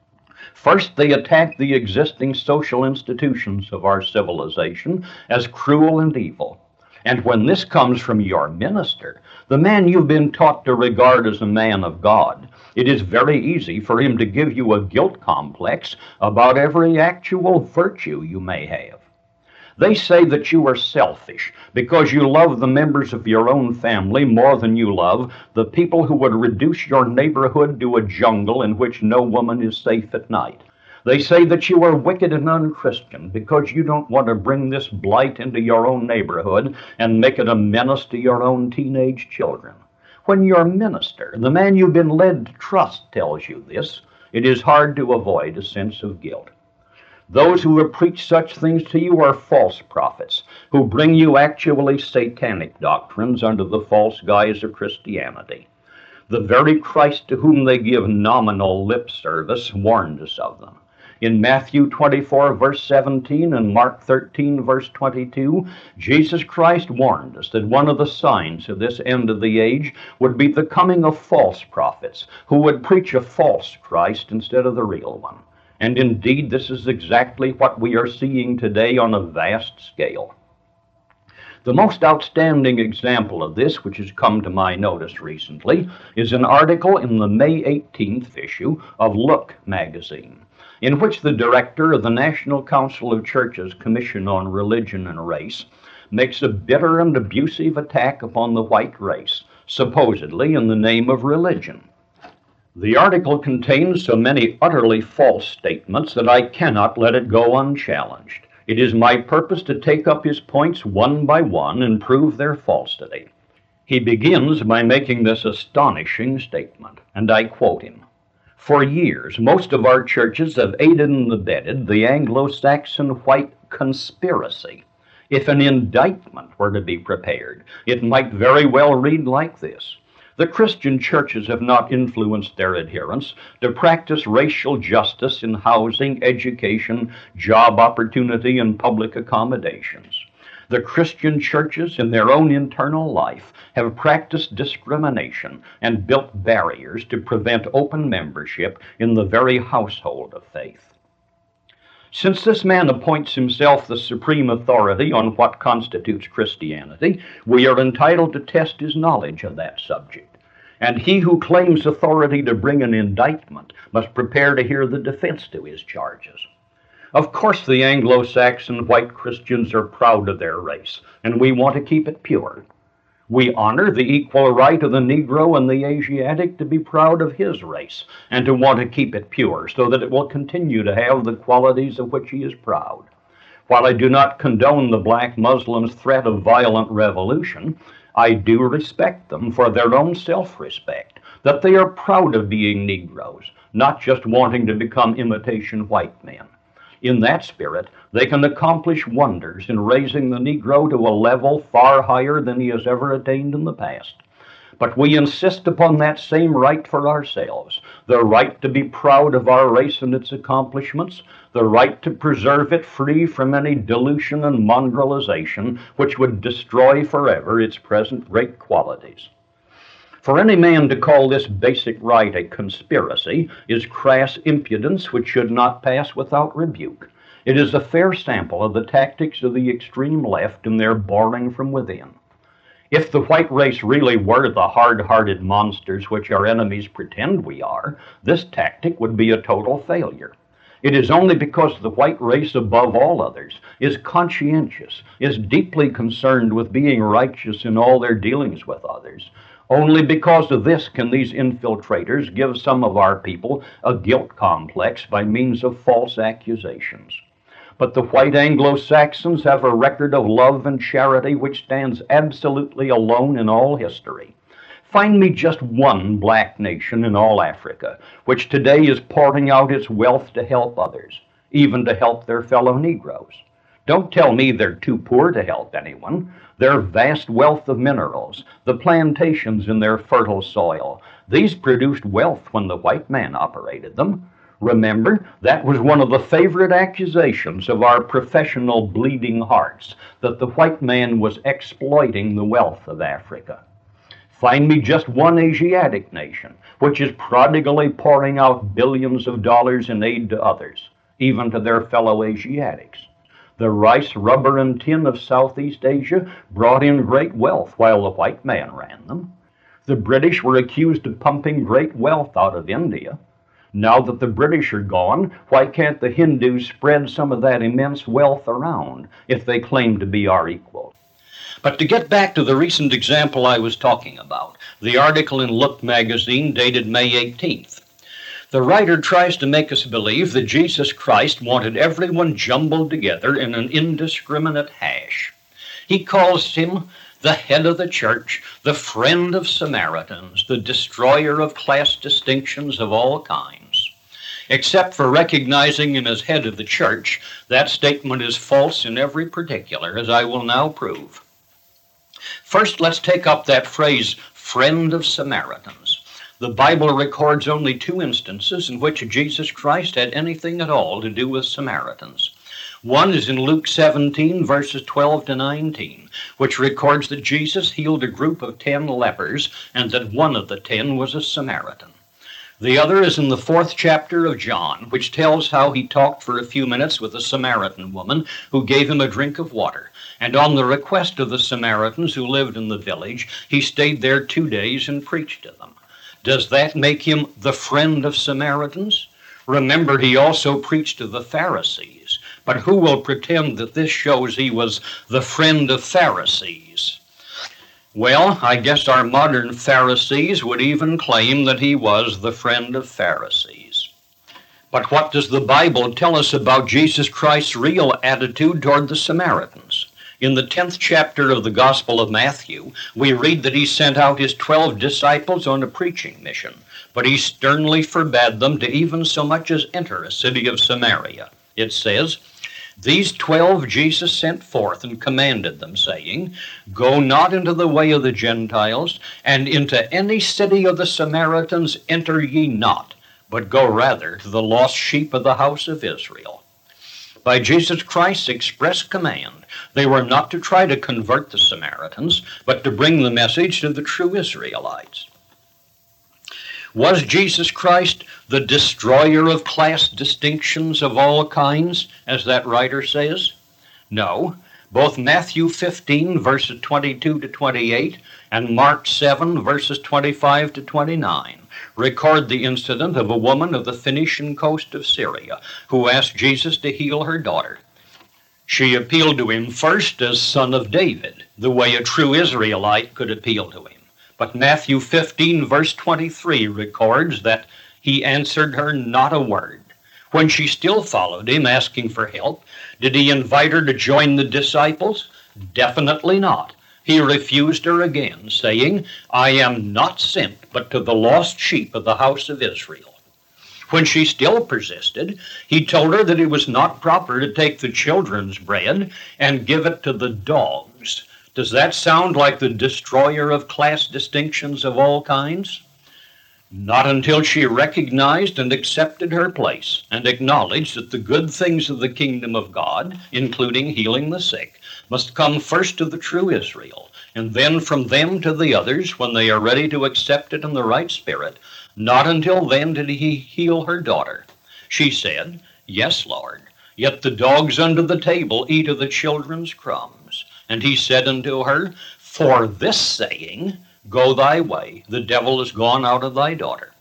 First, they attack the existing social institutions of our civilization as cruel and evil. And when this comes from your minister, the man you've been taught to regard as a man of God, it is very easy for him to give you a guilt complex about every actual virtue you may have. They say that you are selfish because you love the members of your own family more than you love the people who would reduce your neighborhood to a jungle in which no woman is safe at night. They say that you are wicked and unchristian because you don't want to bring this blight into your own neighborhood and make it a menace to your own teenage children. When your minister, the man you've been led to trust, tells you this, it is hard to avoid a sense of guilt. Those who have preached such things to you are false prophets, who bring you actually satanic doctrines under the false guise of Christianity. The very Christ to whom they give nominal lip service warned us of them. In Matthew 24, verse 17, and Mark 13, verse 22, Jesus Christ warned us that one of the signs of this end of the age would be the coming of false prophets who would preach a false Christ instead of the real one. And indeed, this is exactly what we are seeing today on a vast scale. The most outstanding example of this, which has come to my notice recently, is an article in the May 18th issue of Look magazine, in which the director of the National Council of Churches Commission on Religion and Race makes a bitter and abusive attack upon the white race, supposedly in the name of religion. The article contains so many utterly false statements that I cannot let it go unchallenged. It is my purpose to take up his points one by one and prove their falsity. He begins by making this astonishing statement, and I quote him. For years, most of our churches have aided and abetted the Anglo-Saxon white conspiracy. If an indictment were to be prepared, it might very well read like this. The Christian churches have not influenced their adherents to practice racial justice in housing, education, job opportunity, and public accommodations. The Christian churches in their own internal life have practiced discrimination and built barriers to prevent open membership in the very household of faith. Since this man appoints himself the supreme authority on what constitutes Christianity, we are entitled to test his knowledge of that subject. And he who claims authority to bring an indictment must prepare to hear the defense to his charges. Of course, the Anglo-Saxon white Christians are proud of their race, and we want to keep it pure. We honor the equal right of the Negro and the Asiatic to be proud of his race, and to want to keep it pure, so that it will continue to have the qualities of which he is proud. While I do not condone the black Muslims' threat of violent revolution, I do respect them for their own self-respect, that they are proud of being Negroes, not just wanting to become imitation white men. In that spirit, they can accomplish wonders in raising the Negro to a level far higher than he has ever attained in the past. But we insist upon that same right for ourselves, the right to be proud of our race and its accomplishments, the right to preserve it free from any dilution and mongrelization which would destroy forever its present great qualities. For any man to call this basic right a conspiracy is crass impudence which should not pass without rebuke. It is a fair sample of the tactics of the extreme left in their boring from within. If the white race really were the hard-hearted monsters which our enemies pretend we are, this tactic would be a total failure. It is only because the white race, above all others, is conscientious, is deeply concerned with being righteous in all their dealings with others. Only because of this can these infiltrators give some of our people a guilt complex by means of false accusations. But the white Anglo-Saxons have a record of love and charity which stands absolutely alone in all history. Find me just one black nation in all Africa which today is pouring out its wealth to help others, even to help their fellow Negroes. Don't tell me they're too poor to help anyone. Their vast wealth of minerals, the plantations in their fertile soil, these produced wealth when the white man operated them. Remember, that was one of the favorite accusations of our professional bleeding hearts, that the white man was exploiting the wealth of Africa. Find me just one Asiatic nation which is prodigally pouring out billions of dollars in aid to others, even to their fellow Asiatics. The rice, rubber, and tin of Southeast Asia brought in great wealth while the white man ran them. The British were accused of pumping great wealth out of India. Now that the British are gone, why can't the Hindus spread some of that immense wealth around if they claim to be our equals? But to get back to the recent example I was talking about, the article in Look magazine dated May 18th. The writer tries to make us believe that Jesus Christ wanted everyone jumbled together in an indiscriminate hash. He calls him the head of the church, the friend of Samaritans, the destroyer of class distinctions of all kinds. Except for recognizing him as head of the church, that statement is false in every particular, as I will now prove. First, let's take up that phrase, friend of Samaritans. The Bible records only 2 instances in which Jesus Christ had anything at all to do with Samaritans. One is in Luke 17, verses 12 to 19, which records that Jesus healed a group of 10 lepers and that one of the 10 was a Samaritan. The other is in the 4th chapter of John, which tells how he talked for a few minutes with a Samaritan woman who gave him a drink of water. And on the request of the Samaritans who lived in the village, he stayed there 2 days and preached to them. Does that make him the friend of Samaritans? Remember, he also preached to the Pharisees. But who will pretend that this shows he was the friend of Pharisees? Well, I guess our modern Pharisees would even claim that he was the friend of Pharisees. But what does the Bible tell us about Jesus Christ's real attitude toward the Samaritans? In the 10th chapter of the Gospel of Matthew, we read that he sent out his 12 disciples on a preaching mission, but he sternly forbade them to even so much as enter a city of Samaria. It says, "These 12 Jesus sent forth and commanded them, saying, Go not into the way of the Gentiles, and into any city of the Samaritans enter ye not, but go rather to the lost sheep of the house of Israel." By Jesus Christ's express command, they were not to try to convert the Samaritans, but to bring the message to the true Israelites. Was Jesus Christ the destroyer of class distinctions of all kinds, as that writer says? No. Both Matthew 15, verses 22 to 28, and Mark 7, verses 25 to 29, record the incident of a woman of the Phoenician coast of Syria who asked Jesus to heal her daughter. She appealed to him first as son of David, the way a true Israelite could appeal to him. But Matthew 15, verse 23 records that he answered her not a word. When she still followed him, asking for help, did he invite her to join the disciples? Definitely not. He refused her again, saying, "I am not sent but to the lost sheep of the house of Israel." When she still persisted, he told her that it was not proper to take the children's bread and give it to the dogs. Does that sound like the destroyer of class distinctions of all kinds? Not until she recognized and accepted her place and acknowledged that the good things of the kingdom of God, including healing the sick, must come first to the true Israel, and then from them to the others when they are ready to accept it in the right spirit. Not until then did he heal her daughter. She said, "Yes, Lord, yet the dogs under the table eat of the children's crumbs." And he said unto her, "For this saying, go thy way, the devil is gone out of thy daughter."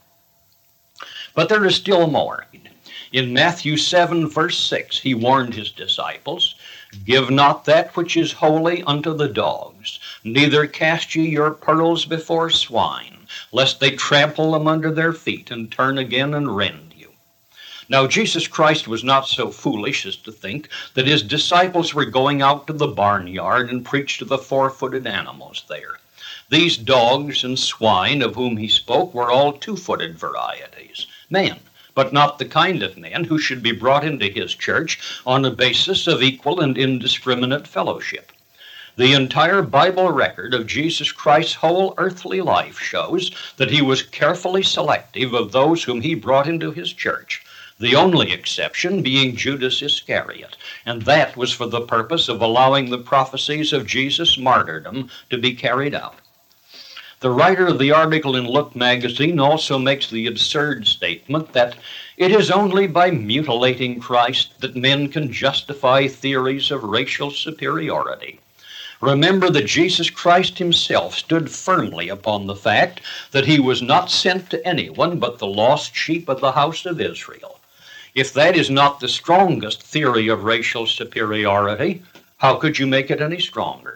But there is still more. In Matthew 7, verse 6, he warned his disciples, "Give not that which is holy unto the dogs, neither cast ye your pearls before swine, lest they trample them under their feet and turn again and rend you." Now, Jesus Christ was not so foolish as to think that his disciples were going out to the barnyard and preach to the four-footed animals there. These dogs and swine of whom he spoke were all two-footed varieties, men, but not the kind of men who should be brought into his church on a basis of equal and indiscriminate fellowship. The entire Bible record of Jesus Christ's whole earthly life shows that he was carefully selective of those whom he brought into his church, the only exception being Judas Iscariot, and that was for the purpose of allowing the prophecies of Jesus' martyrdom to be carried out. The writer of the article in Look magazine also makes the absurd statement that it is only by mutilating Christ that men can justify theories of racial superiority. Remember that Jesus Christ himself stood firmly upon the fact that he was not sent to anyone but the lost sheep of the house of Israel. If that is not the strongest theory of racial superiority, how could you make it any stronger?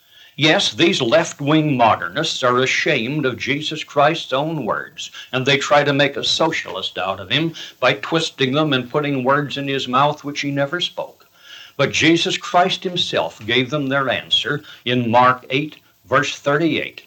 Yes, these left-wing modernists are ashamed of Jesus Christ's own words, and they try to make a socialist out of him by twisting them and putting words in his mouth which he never spoke. But Jesus Christ himself gave them their answer in Mark 8, verse 38.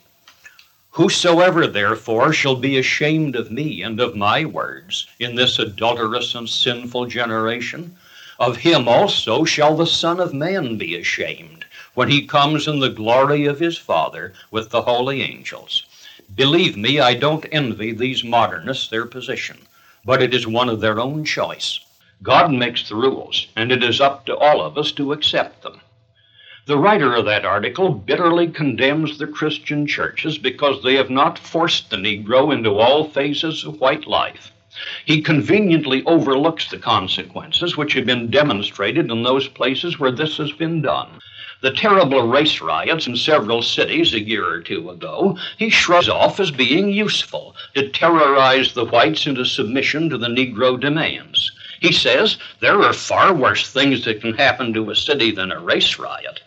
Whosoever therefore shall be ashamed of me and of my words in this adulterous and sinful generation, of him also shall the Son of Man be ashamed when he comes in the glory of his Father with the holy angels. Believe me, I don't envy these modernists their position, but it is one of their own choice. God makes the rules, and it is up to all of us to accept them. The writer of that article bitterly condemns the Christian churches because they have not forced the Negro into all phases of white life. He conveniently overlooks the consequences which have been demonstrated in those places where this has been done. The terrible race riots in several cities a year or two ago, he shrugs off as being useful to terrorize the whites into submission to the Negro demands. He says there are far worse things that can happen to a city than a race riot.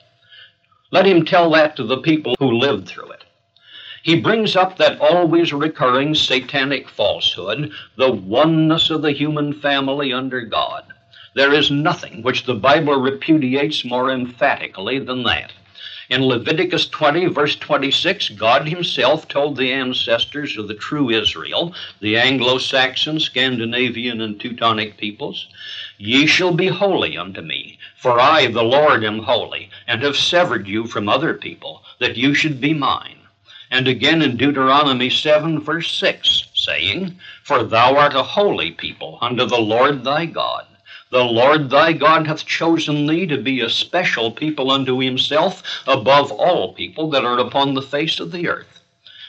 Let him tell that to the people who lived through it. He brings up that always recurring satanic falsehood, the oneness of the human family under God. There is nothing which the Bible repudiates more emphatically than that. In Leviticus 20, verse 26, God himself told the ancestors of the true Israel, the Anglo-Saxon, Scandinavian, and Teutonic peoples, Ye shall be holy unto me, for I, the Lord, am holy, and have severed you from other people, that you should be mine. And again in Deuteronomy 7, verse 6, saying, For thou art a holy people unto the Lord thy God. The Lord thy God hath chosen thee to be a special people unto himself above all people that are upon the face of the earth.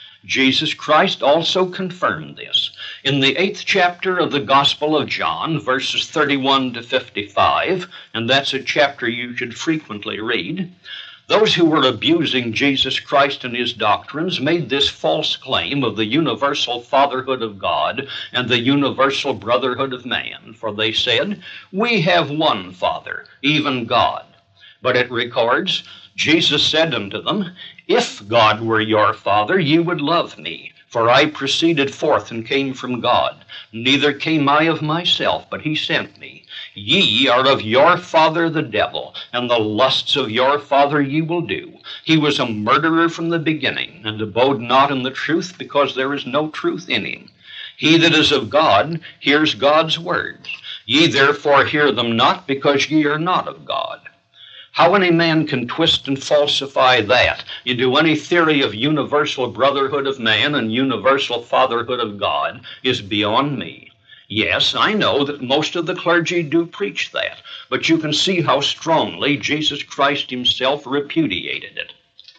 Jesus Christ also confirmed this. In the 8th chapter of the Gospel of John, verses 31 to 55, and that's a chapter you should frequently read, those who were abusing Jesus Christ and his doctrines made this false claim of the universal fatherhood of God and the universal brotherhood of man. For they said, We have one Father, even God. But it records, Jesus said unto them, If God were your Father, ye would love me. For I proceeded forth and came from God. Neither came I of myself, but he sent me. Ye are of your father the devil, and the lusts of your father ye will do. He was a murderer from the beginning, and abode not in the truth, because there is no truth in him. He that is of God hears God's words. Ye therefore hear them not, because ye are not of God. How any man can twist and falsify that into any theory of universal brotherhood of man and universal fatherhood of God is beyond me. Yes, I know that most of the clergy do preach that, but you can see how strongly Jesus Christ himself repudiated it.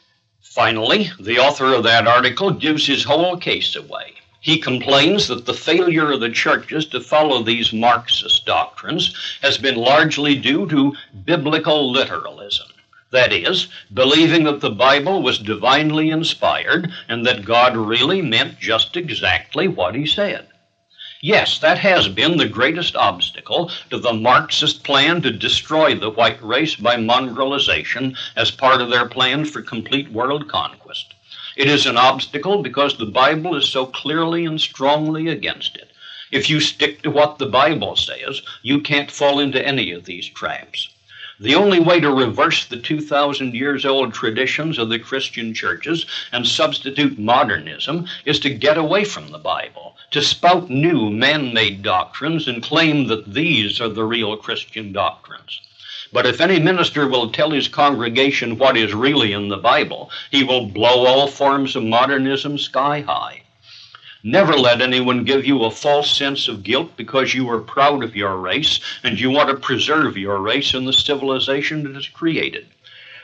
Finally, the author of that article gives his whole case away. He complains that the failure of the churches to follow these Marxist doctrines has been largely due to biblical literalism. That is, believing that the Bible was divinely inspired and that God really meant just exactly what he said. Yes, that has been the greatest obstacle to the Marxist plan to destroy the white race by mongrelization as part of their plan for complete world conquest. It is an obstacle because the Bible is so clearly and strongly against it. If you stick to what the Bible says, you can't fall into any of these traps. The only way to reverse the 2,000 years old traditions of the Christian churches and substitute modernism is to get away from the Bible, to spout new man-made doctrines and claim that these are the real Christian doctrines. But if any minister will tell his congregation what is really in the Bible, he will blow all forms of modernism sky high. Never let anyone give you a false sense of guilt because you are proud of your race and you want to preserve your race in the civilization that is created.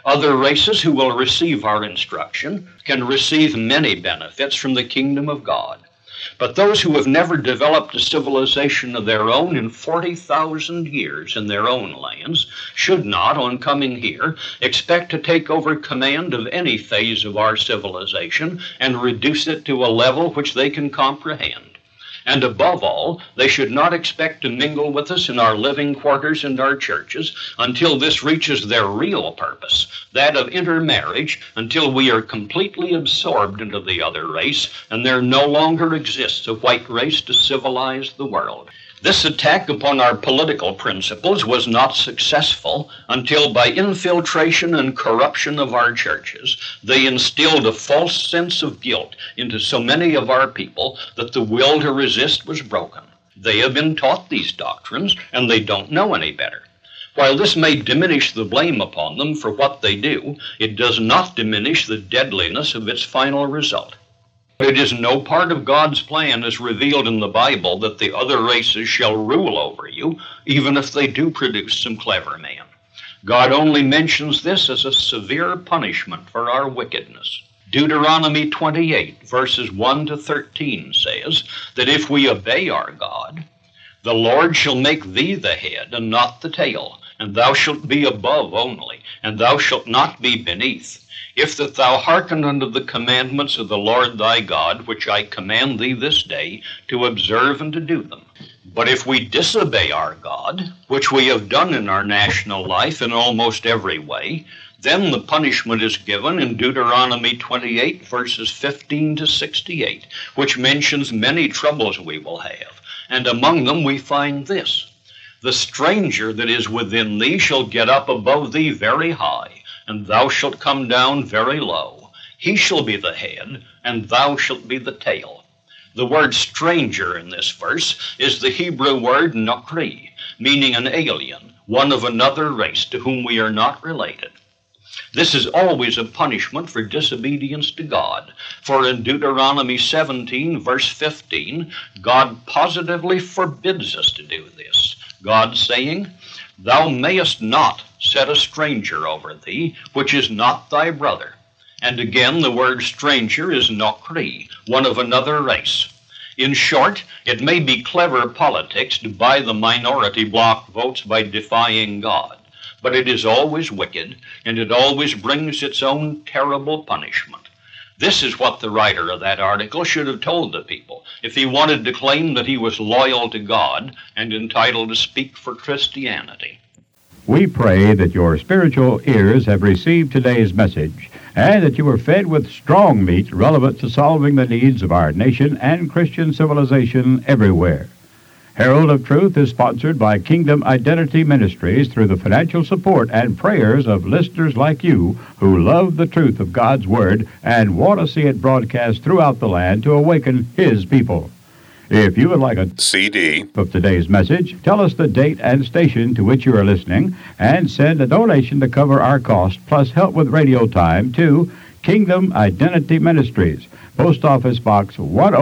Other races who will receive our instruction can receive many benefits from the kingdom of God. But those who have never developed a civilization of their own in 40,000 years in their own lands should not, on coming here, expect to take over command of any phase of our civilization and reduce it to a level which they can comprehend. And above all, they should not expect to mingle with us in our living quarters and our churches until this reaches their real purpose, that of intermarriage, until we are completely absorbed into the other race and there no longer exists a white race to civilize the world. This attack upon our political principles was not successful until, by infiltration and corruption of our churches, they instilled a false sense of guilt into so many of our people that the will to resist was broken. They have been taught these doctrines, and they don't know any better. While this may diminish the blame upon them for what they do, it does not diminish the deadliness of its final result. It is no part of God's plan as revealed in the Bible that the other races shall rule over you, even if they do produce some clever men. God only mentions this as a severe punishment for our wickedness. Deuteronomy 28, verses 1 to 13 says that if we obey our God, the Lord shall make thee the head and not the tail, and thou shalt be above only, and thou shalt not be beneath. If that thou hearken unto the commandments of the Lord thy God, which I command thee this day, to observe and to do them. But if we disobey our God, which we have done in our national life in almost every way, then the punishment is given in Deuteronomy 28, verses 15 to 68, which mentions many troubles we will have. And among them we find this: the stranger that is within thee shall get up above thee very high, and thou shalt come down very low. He shall be the head, and thou shalt be the tail. The word stranger in this verse is the Hebrew word nokri, meaning an alien, one of another race to whom we are not related. This is always a punishment for disobedience to God, for in Deuteronomy 17, verse 15, God positively forbids us to do this. God saying, "Thou mayest not set a stranger over thee, which is not thy brother." And again, the word stranger is nokri, one of another race. In short, it may be clever politics to buy the minority bloc votes by defying God, but it is always wicked, and it always brings its own terrible punishment. This is what the writer of that article should have told the people if he wanted to claim that he was loyal to God and entitled to speak for Christianity. We pray that your spiritual ears have received today's message and that you are fed with strong meat relevant to solving the needs of our nation and Christian civilization everywhere. Herald of Truth is sponsored by Kingdom Identity Ministries through the financial support and prayers of listeners like you who love the truth of God's Word and want to see it broadcast throughout the land to awaken His people. If you would like a CD of today's message, tell us the date and station to which you are listening, and send a donation to cover our cost, plus help with radio time, to Kingdom Identity Ministries, Post Office Box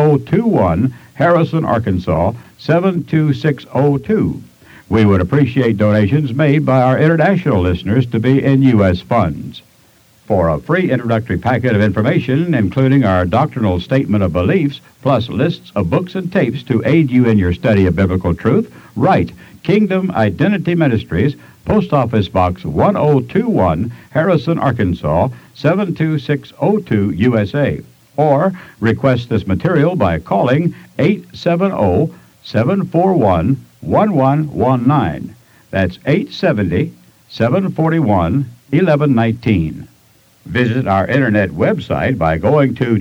1021, Harrison, Arkansas, 72602. We would appreciate donations made by our international listeners to be in U.S. funds. For a free introductory packet of information, including our doctrinal statement of beliefs, plus lists of books and tapes to aid you in your study of biblical truth, write Kingdom Identity Ministries, Post Office Box 1021, Harrison, Arkansas, 72602, USA. Or request this material by calling 870-741-1119. That's 870-741-1119. Visit our internet website by going to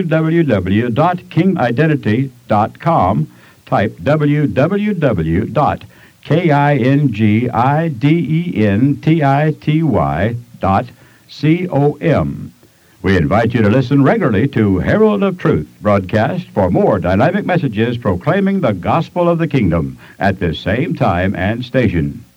www.kingidentity.com. Type www.kingidentity.com. We invite you to listen regularly to Herald of Truth broadcast for more dynamic messages proclaiming the gospel of the kingdom at this same time and station.